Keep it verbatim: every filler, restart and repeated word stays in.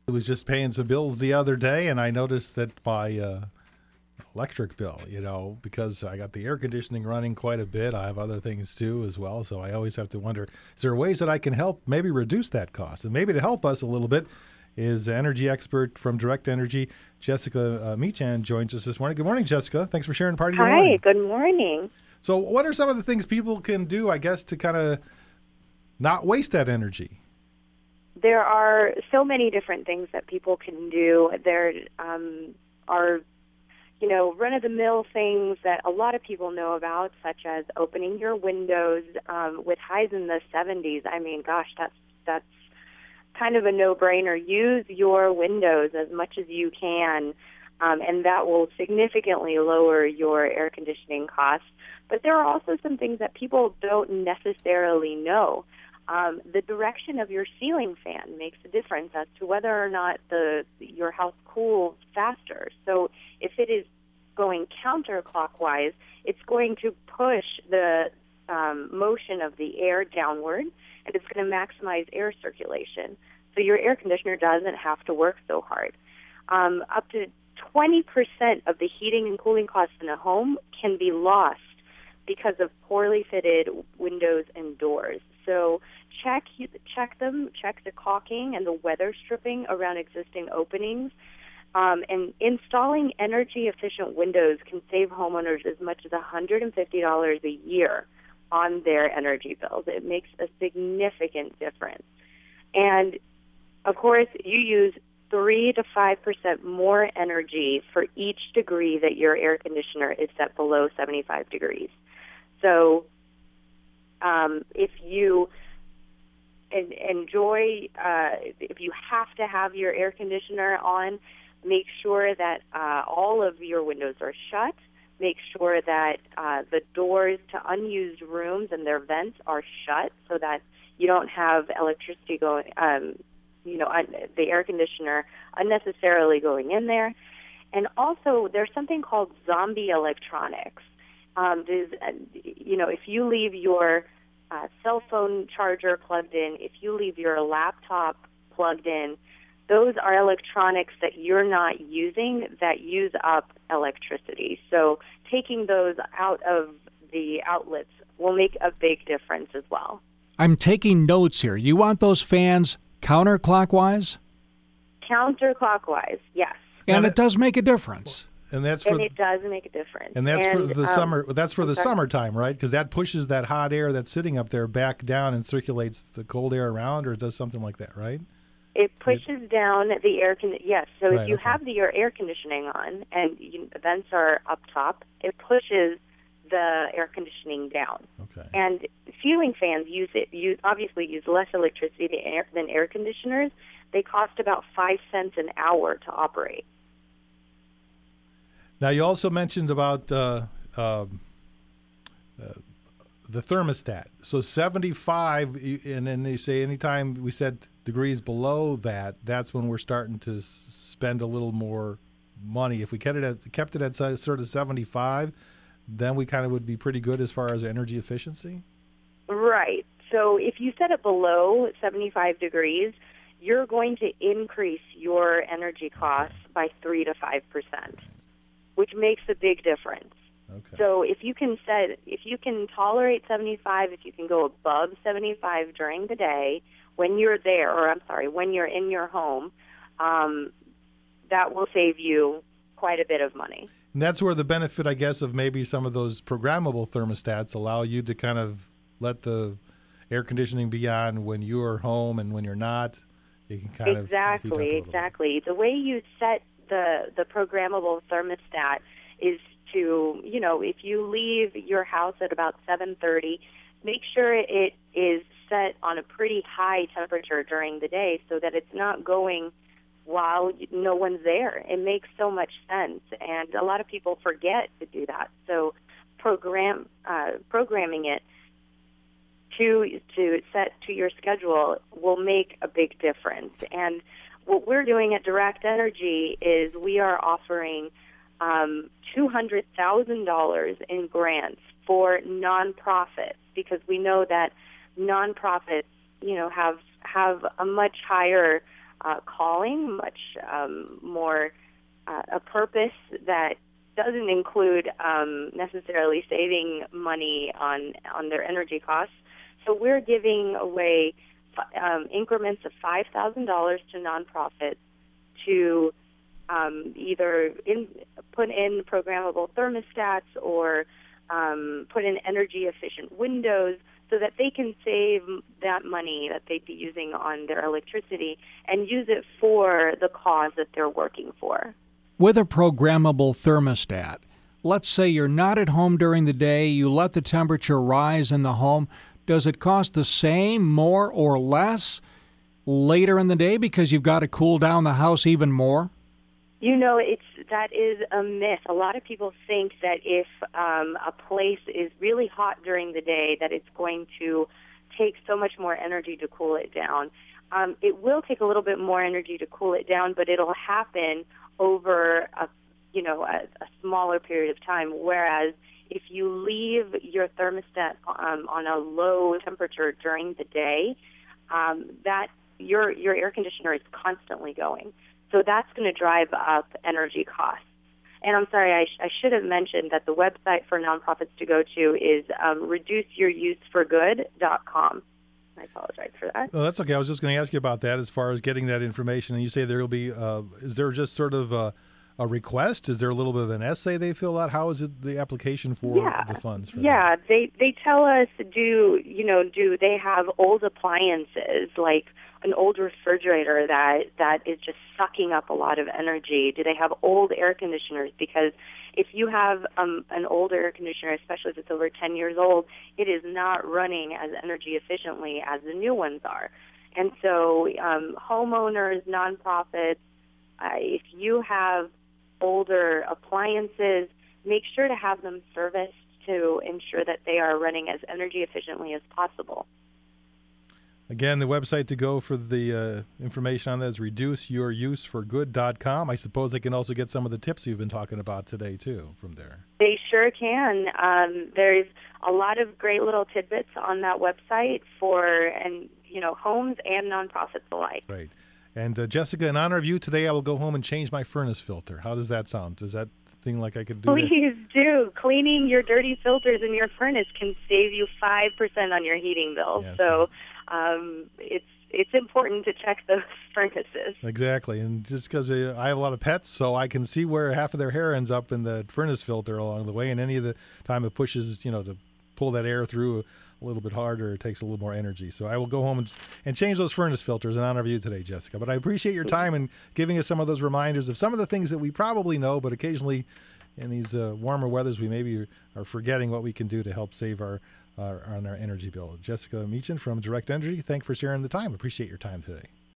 I was just paying some bills the other day, and I noticed that my uh, electric bill, you know, because I got the air conditioning running quite a bit, I have other things too as well, so I always have to wonder, is there ways that I can help maybe reduce that cost? And maybe to help us a little bit is energy expert from Direct Energy, Jessica uh, Meachan, joins us this morning. Good morning, Jessica. Thanks for sharing part of your Hi, morning. good morning. So what are some of the things people can do, I guess, to kind of not waste that energy? There are so many different things that people can do. There um, are, you know, run-of-the-mill things that a lot of people know about, such as opening your windows um, with highs in the seventies. I mean, gosh, that's that's kind of a no-brainer. Use your windows as much as you can, um, and that will significantly lower your air conditioning costs. But there are also some things that people don't necessarily know. Um, the direction of your ceiling fan makes a difference as to whether or not the your house cools faster. So if it is going counterclockwise, it's going to push the um, motion of the air downward, and it's going to maximize air circulation. So your air conditioner doesn't have to work so hard. Um, up to twenty percent of the heating and cooling costs in a home can be lost because of poorly fitted windows and doors. So check check them, check the caulking and the weather stripping around existing openings. Um, and installing energy-efficient windows can save homeowners as much as one hundred fifty dollars a year on their energy bills. It makes a significant difference. And, of course, you use three to five percent more energy for each degree that your air conditioner is set below seventy-five degrees. So um, if you en- enjoy, uh, if you have to have your air conditioner on, make sure that uh, all of your windows are shut. Make sure that uh, the doors to unused rooms and their vents are shut so that you don't have electricity going, um, you know, un- the air conditioner unnecessarily going in there. And also, there's something called zombie electronics. Um, there's, uh, you know, if you leave your uh, cell phone charger plugged in, if you leave your laptop plugged in, those are electronics that you're not using that use up electricity. So taking those out of the outlets will make a big difference as well. I'm taking notes here. You want those fans counterclockwise? Counterclockwise, yes. And it does make a difference. And that's for and it does make a difference. And that's and, for the um, summer. That's for I'm the sorry. summertime, right? Because that pushes that hot air that's sitting up there back down and circulates the cold air around, or it does something like that, right? It pushes it, down the air con- yes. So right, if you okay. have the, your air conditioning on and you, the vents are up top, it pushes the air conditioning down. Okay. And ceiling fans use it. Use obviously use less electricity than air, than air conditioners. They cost about five cents an hour to operate. Now, you also mentioned about uh, um, uh, the thermostat. So seventy-five, and then they say anytime we set degrees below that, that's when we're starting to s- spend a little more money. If we kept it at, kept it at sort of seventy-five, then we kind of would be pretty good as far as energy efficiency? Right. So if you set it below seventy-five degrees, you're going to increase your energy costs Okay. by three to five percent, which makes a big difference. Okay. So if you can set, if you can tolerate seventy-five, if you can go above seventy-five during the day when you're there, or I'm sorry, when you're in your home, um, that will save you quite a bit of money. And that's where the benefit, I guess, of maybe some of those programmable thermostats allow you to kind of let the air conditioning be on when you're home and when you're not. You can kind of exactly, exactly. The way you set the the programmable thermostat is to, you know, if you leave your house at about seven thirty, make sure it is set on a pretty high temperature during the day so that it's not going while no one's there. It makes so much sense, and a lot of people forget to do that. So program uh, programming it to to set to your schedule will make a big difference. And what we're doing at Direct Energy is we are offering um, two hundred thousand dollars in grants for nonprofits, because we know that nonprofits, you know, have have a much higher uh, calling, much um, more uh, a purpose that doesn't include um, necessarily saving money on on their energy costs. So we're giving away um, increments of five thousand dollars to nonprofits to um, either in, put in programmable thermostats or um, put in energy-efficient windows so that they can save that money that they'd be using on their electricity and use it for the cause that they're working for. With a programmable thermostat, let's say you're not at home during the day, you let the temperature rise in the home. Does it cost the same, more, or less later in the day because you've got to cool down the house even more? You know, it's that is a myth. A lot of people think that if um, a place is really hot during the day, that it's going to take so much more energy to cool it down. Um, it will take a little bit more energy to cool it down, but it'll happen over a, you know, a, a smaller period of time. Whereas if you leave your thermostat um, on a low temperature during the day, um, that your your air conditioner is constantly going. So that's going to drive up energy costs. And I'm sorry, I, sh- I should have mentioned that the website for nonprofits to go to is um, reduce your use for good dot com. I apologize for that. Oh, that's okay. I was just going to ask you about that as far as getting that information. And you say there will be, uh, is there just sort of a, a request? Is there a little bit of an essay they fill out? How is it the application for yeah. the funds? For yeah, that? they they tell us, do, you know, do they have old appliances, like an old refrigerator that, that is just sucking up a lot of energy? Do they have old air conditioners? Because if you have um, an old air conditioner, especially if it's over ten years old, it is not running as energy efficiently as the new ones are. And so um, homeowners, nonprofits, uh, if you have older appliances, make sure to have them serviced to ensure that they are running as energy efficiently as possible. Again, the website to go for the uh, information on that is reduce your use for good dot com. I suppose they can also get some of the tips you've been talking about today, too, from there. They sure can. Um, there's a lot of great little tidbits on that website for, and you know, homes and nonprofits alike. Right. And uh, Jessica, in honor of you today, I will go home and change my furnace filter. How does that sound? Does that seem like I could do that? Please do. Cleaning your dirty filters in your furnace can save you five percent on your heating bill. Yes. So um, it's it's important to check those furnaces. Exactly. And just because uh, I have a lot of pets, so I can see where half of their hair ends up in the furnace filter along the way. And any of the time it pushes, you know, to pull that air through a little bit harder, it takes a little more energy. So I will go home and, and change those furnace filters in honor of you today, Jessica. But I appreciate your time and giving us some of those reminders of some of the things that we probably know, but occasionally in these uh, warmer weathers, we maybe are forgetting what we can do to help save our, our on our energy bill. Jessica Meachin from Direct Energy, thanks for sharing the time. Appreciate your time today.